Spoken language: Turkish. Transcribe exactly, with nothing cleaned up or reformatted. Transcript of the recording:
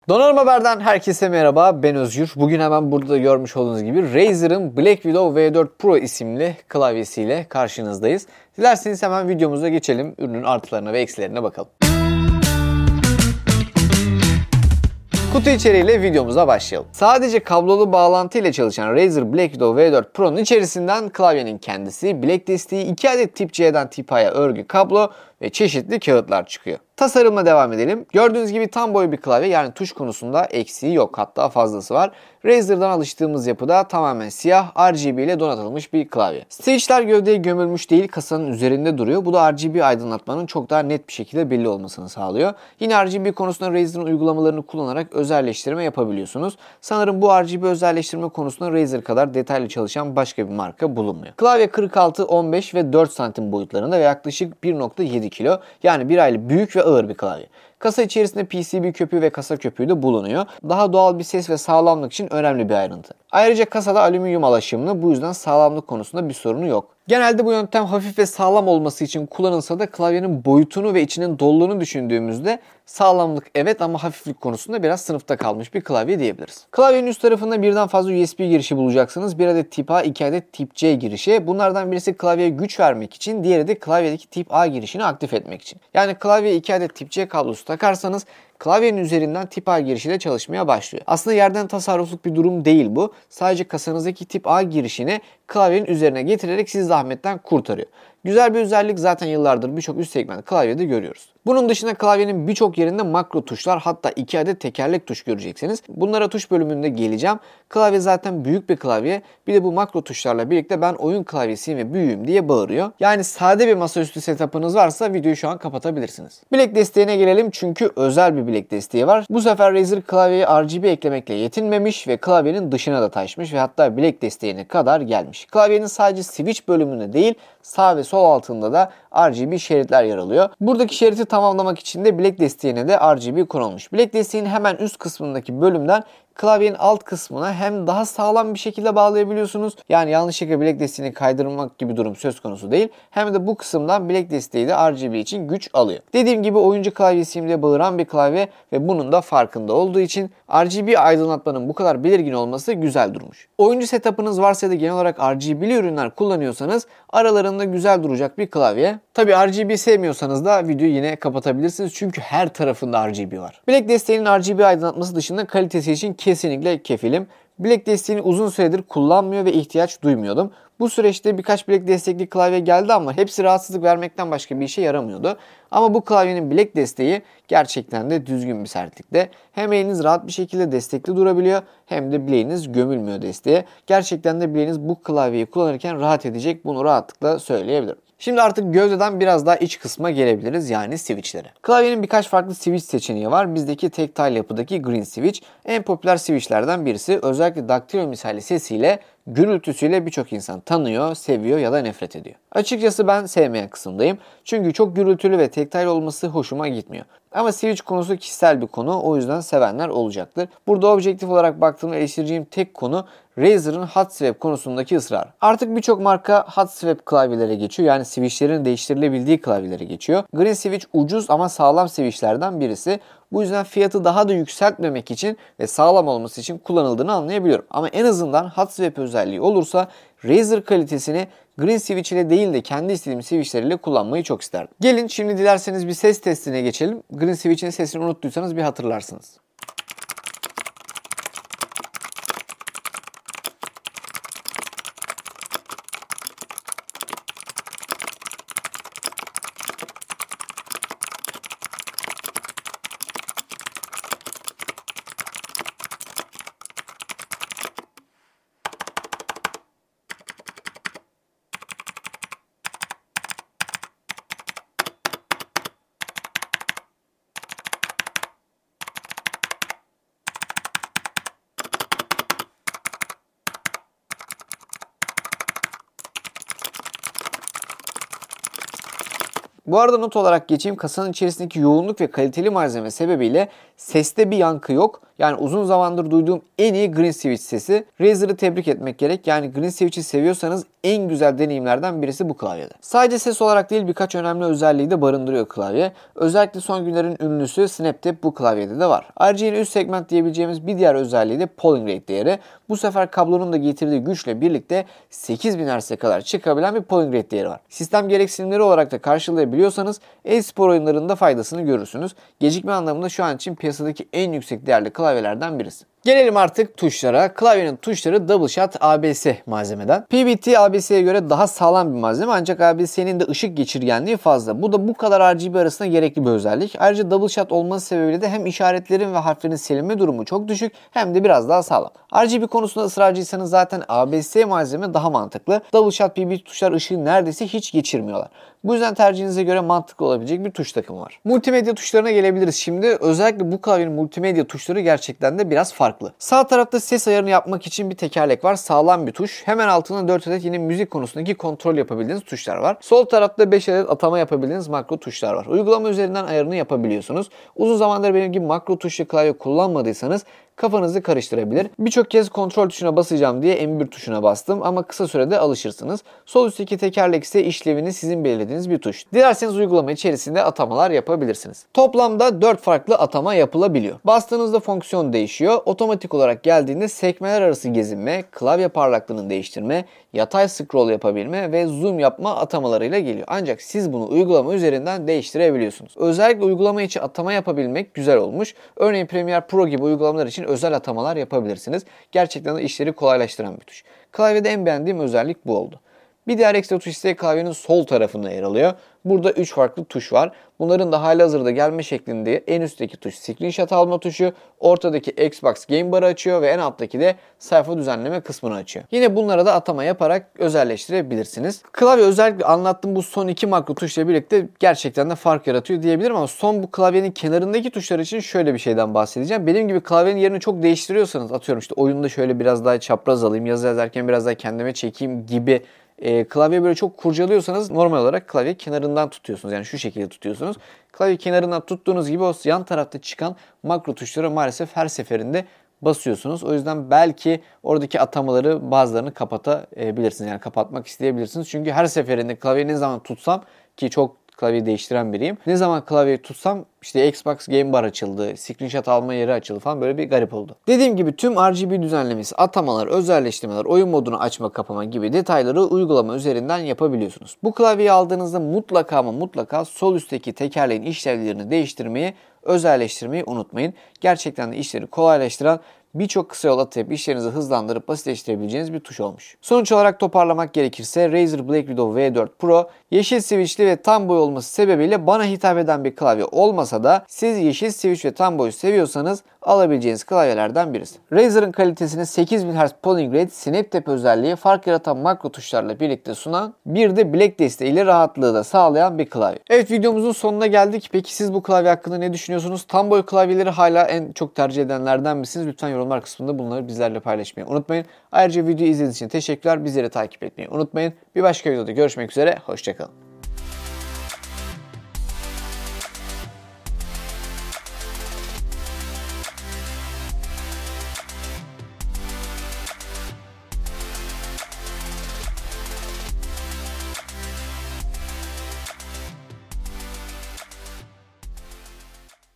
Donanım Haber'den herkese merhaba, ben Özgür. Bugün hemen burada görmüş olduğunuz gibi Razer'ın Black Widow V dört Pro isimli klavyesiyle karşınızdayız. Dilerseniz hemen videomuza geçelim, ürünün artılarına ve eksilerine bakalım. Kutu içeriğiyle videomuza başlayalım. Sadece kablolu bağlantı ile çalışan Razer Black Widow V dört Pro'nun içerisinden klavyenin kendisi, bilek desteği, iki adet Tip C'den Tip A'ya örgü kablo ve çeşitli kağıtlar çıkıyor. Tasarımla devam edelim. Gördüğünüz gibi tam boy bir klavye, yani tuş konusunda eksiği yok, hatta fazlası var. Razer'dan alıştığımız yapıda tamamen siyah R G B ile donatılmış bir klavye. Switch'ler gövdeye gömülmüş değil, kasanın üzerinde duruyor. Bu da R G B aydınlatmanın çok daha net bir şekilde belli olmasını sağlıyor. Yine R G B konusunda Razer'ın uygulamalarını kullanarak özelleştirme yapabiliyorsunuz. Sanırım bu R G B özelleştirme konusunda Razer kadar detaylı çalışan başka bir marka bulunmuyor. Klavye kırk altı, on beş ve dört santim boyutlarında ve yaklaşık bir nokta yedi kilo, yani bir aylık büyük ve ağır bir klavye. Kasa içerisinde P C B köpüğü ve kasa köpüğü de bulunuyor. Daha doğal bir ses ve sağlamlık için önemli bir ayrıntı. Ayrıca kasada alüminyum alaşımlı, bu yüzden sağlamlık konusunda bir sorunu yok. Genelde bu yöntem hafif ve sağlam olması için kullanılsa da klavyenin boyutunu ve içinin doluluğunu düşündüğümüzde sağlamlık evet ama hafiflik konusunda biraz sınıfta kalmış bir klavye diyebiliriz. Klavyenin üst tarafında birden fazla U S B girişi bulacaksınız. Bir adet Tip A, iki adet Tip C girişi. Bunlardan birisi klavyeye güç vermek için, diğeri de klavyedeki Tip A girişini aktif etmek için. Yani klavyeye iki adet Tip C kablosu takarsanız klavyenin üzerinden Tip A girişiyle çalışmaya başlıyor. Aslında yerden tasarrufluk bir durum değil bu. Sadece kasanızdaki Tip A girişini klavyenin üzerine getirerek sizi zahmetten kurtarıyor. Güzel bir özellik, zaten yıllardır birçok üst segment klavyede görüyoruz. Bunun dışında klavyenin birçok yerinde makro tuşlar, hatta iki adet tekerlek tuş göreceksiniz. Bunlara tuş bölümünde geleceğim. Klavye zaten büyük bir klavye. Bir de bu makro tuşlarla birlikte ben oyun klavyesiyim ve büyüğüm diye bağırıyor. Yani sade bir masaüstü setup'ınız varsa videoyu şu an kapatabilirsiniz. Bilek desteğine gelelim, çünkü özel bir bilek desteği var. Bu sefer Razer klavyeye R G B eklemekle yetinmemiş ve klavyenin dışına da taşmış ve hatta bilek desteğine kadar gelmiş. Klavyenin sadece switch bölümünde değil, sağ ve sol altında da R G B şeritler yer alıyor. Buradaki şeriti tamamlamak için de bilek desteğine de R G B konulmuş. Bilek desteğinin hemen üst kısmındaki bölümden klavyenin alt kısmına hem daha sağlam bir şekilde bağlayabiliyorsunuz. Yani yanlışlıkla bilek desteğini kaydırmak gibi durum söz konusu değil. Hem de bu kısımdan bilek desteği de R G B için güç alıyor. Dediğim gibi oyuncu klavyesiyim diye bağıran bir klavye ve bunun da farkında olduğu için R G B aydınlatmanın bu kadar belirgin olması güzel durmuş. Oyuncu setup'ınız varsa da genel olarak R G B'li ürünler kullanıyorsanız aralarında güzel duracak bir klavye. Tabi R G B sevmiyorsanız da videoyu yine kapatabilirsiniz, çünkü her tarafında R G B var. Bilek desteğinin R G B aydınlatması dışında kalitesi için kesinlikle kefilim. Bilek desteğini uzun süredir kullanmıyor ve ihtiyaç duymuyordum. Bu süreçte birkaç bilek destekli klavye geldi ama hepsi rahatsızlık vermekten başka bir işe yaramıyordu. Ama bu klavyenin bilek desteği gerçekten de düzgün bir sertlikte. Hem eliniz rahat bir şekilde destekli durabiliyor, hem de bileğiniz gömülmüyor desteğe. Gerçekten de bileğiniz bu klavyeyi kullanırken rahat edecek, bunu rahatlıkla söyleyebilirim. Şimdi artık gövdeden biraz daha iç kısma gelebiliriz, yani switchlere. Klavyenin birkaç farklı switch seçeneği var. Bizdeki tactile yapıdaki green switch en popüler switchlerden birisi. Özellikle daktilo misali sesiyle, gürültüsüyle birçok insan tanıyor, seviyor ya da nefret ediyor. Açıkçası ben sevmeyen kısımdayım. Çünkü çok gürültülü ve tactile olması hoşuma gitmiyor. Ama switch konusu kişisel bir konu, o yüzden sevenler olacaktır. Burada objektif olarak baktığımda eleştireceğim tek konu Razer'ın hot swap konusundaki ısrar. Artık birçok marka hot swap klavyelere geçiyor, yani switchlerin değiştirilebildiği klavyelere geçiyor. Green switch ucuz ama sağlam switchlerden birisi. Bu yüzden fiyatı daha da yükseltmemek için ve sağlam olması için kullanıldığını anlayabiliyorum. Ama en azından hot swap özelliği olursa Razer kalitesini Green Switch ile değil de kendi istediğim switchleriyle kullanmayı çok isterdim. Gelin şimdi dilerseniz bir ses testine geçelim. Green Switch'in sesini unuttuysanız bir hatırlarsınız. Bu arada not olarak geçeyim, kasanın içerisindeki yoğunluk ve kaliteli malzeme sebebiyle seste bir yankı yok. Yani uzun zamandır duyduğum en iyi Green Switch sesi. Razer'ı tebrik etmek gerek. Yani Green Switch'i seviyorsanız en güzel deneyimlerden birisi bu klavyede. Sadece ses olarak değil, birkaç önemli özelliği de barındırıyor klavye. Özellikle son günlerin ünlüsü SnapTap bu klavyede de var. Ayrıca yine üst segment diyebileceğimiz bir diğer özelliği de polling rate değeri. Bu sefer kablonun da getirdiği güçle birlikte sekiz bin hertz'e kadar çıkabilen bir polling rate değeri var. Sistem gereksinimleri olarak da karşılayabiliyorsanız e-spor oyunlarında faydasını görürsünüz. Gecikme anlamında şu an için piyasadaki en yüksek değerli klavyelerden birisi. Gelelim artık tuşlara. Klavyenin tuşları Double Shot A B S malzemeden. P B T A B S'ye göre daha sağlam bir malzeme, ancak A B S'nin de ışık geçirgenliği fazla. Bu da bu kadar R G B arasında gerekli bir özellik. Ayrıca Double Shot olması sebebiyle de hem işaretlerin ve harflerin silinme durumu çok düşük hem de biraz daha sağlam. R G B konusunda ısrarcıysanız zaten A B S malzeme daha mantıklı. Double Shot P B T tuşlar ışığı neredeyse hiç geçirmiyorlar. Bu yüzden tercihinize göre mantıklı olabilecek bir tuş takımı var. Multimedya tuşlarına gelebiliriz şimdi. Özellikle bu klavyenin multimedya tuşları gerçekten de biraz farklı. Sağ tarafta ses ayarını yapmak için bir tekerlek var. Sağlam bir tuş. Hemen altında dört adet yine müzik konusundaki kontrol yapabildiğiniz tuşlar var. Sol tarafta beş adet atama yapabildiğiniz makro tuşlar var. Uygulama üzerinden ayarını yapabiliyorsunuz. Uzun zamandır benim gibi makro tuşlu klavye kullanmadıysanız kafanızı karıştırabilir. Birçok kez kontrol tuşuna basacağım diye M bir tuşuna bastım ama kısa sürede alışırsınız. Sol üstteki tekerlek ise işlevini sizin belirlediğiniz bir tuş. Dilerseniz uygulama içerisinde atamalar yapabilirsiniz. Toplamda dört farklı atama yapılabiliyor. Bastığınızda fonksiyon değişiyor. Otomatik olarak geldiğinde sekmeler arası gezinme, klavye parlaklığını değiştirme, yatay scroll yapabilme ve zoom yapma atamalarıyla geliyor. Ancak siz bunu uygulama üzerinden değiştirebiliyorsunuz. Özellikle uygulama içi atama yapabilmek güzel olmuş. Örneğin Premiere Pro gibi uygulamalar için özel atamalar yapabilirsiniz. Gerçekten de işleri kolaylaştıran bir tuş. Klavyede en beğendiğim özellik bu oldu. Bir diğer ekstra tuş ise klavyenin sol tarafında yer alıyor. Burada üç farklı tuş var. Bunların da halihazırda gelme şeklinde en üstteki tuş screenshot alma tuşu, ortadaki Xbox Game Bar'ı açıyor ve en alttaki de sayfa düzenleme kısmını açıyor. Yine bunlara da atama yaparak özelleştirebilirsiniz. Klavye özellikle anlattığım bu son iki makro tuşla birlikte gerçekten de fark yaratıyor diyebilirim ama son bu klavyenin kenarındaki tuşlar için şöyle bir şeyden bahsedeceğim. Benim gibi klavyenin yerini çok değiştiriyorsanız, atıyorum işte oyunda şöyle biraz daha çapraz alayım, yazı yazarken biraz daha kendime çekeyim gibi E, klavye böyle çok kurcalıyorsanız normal olarak klavye kenarından tutuyorsunuz. Yani şu şekilde tutuyorsunuz. Klavye kenarından tuttuğunuz gibi o yan tarafta çıkan makro tuşları maalesef her seferinde basıyorsunuz. O yüzden belki oradaki atamaları bazılarını kapatabilirsiniz. Yani kapatmak isteyebilirsiniz. Çünkü her seferinde klavyeyi ne zaman tutsam, ki çok klavyeyi değiştiren biriyim, ne zaman klavyeyi tutsam işte Xbox Game Bar açıldı, screenshot alma yeri açıldı falan, böyle bir garip oldu. Dediğim gibi tüm R G B düzenlemesi, atamalar, özelleştirmeler, oyun modunu açma kapama gibi detayları uygulama üzerinden yapabiliyorsunuz. Bu klavyeyi aldığınızda mutlaka ama mutlaka sol üstteki tekerleğin işlevlerini değiştirmeyi, özelleştirmeyi unutmayın. Gerçekten de işleri kolaylaştıran, birçok kısa yol atayıp işlerinizi hızlandırıp basitleştirebileceğiniz bir tuş olmuş. Sonuç olarak toparlamak gerekirse Razer Black Widow V dört Pro yeşil switchli ve tam boy olması sebebiyle bana hitap eden bir klavye olmasa da siz yeşil switch ve tam boyu seviyorsanız alabileceğiniz klavyelerden birisi. Razer'ın kalitesini sekiz bin hertz polling rate, SnapTap özelliği, fark yaratan makro tuşlarla birlikte sunan, bir de bilek desteğiyle rahatlığı da sağlayan bir klavye. Evet, videomuzun sonuna geldik. Peki siz bu klavye hakkında ne düşünüyorsunuz? Tam boy klavyeleri hala en çok tercih edenlerden misiniz? Lütfen yorumlar kısmında bunları bizlerle paylaşmayı unutmayın. Ayrıca videoyu izlediğiniz için teşekkürler. Bizleri takip etmeyi unutmayın. Bir başka videoda görüşmek üzere. Hoşçakalın.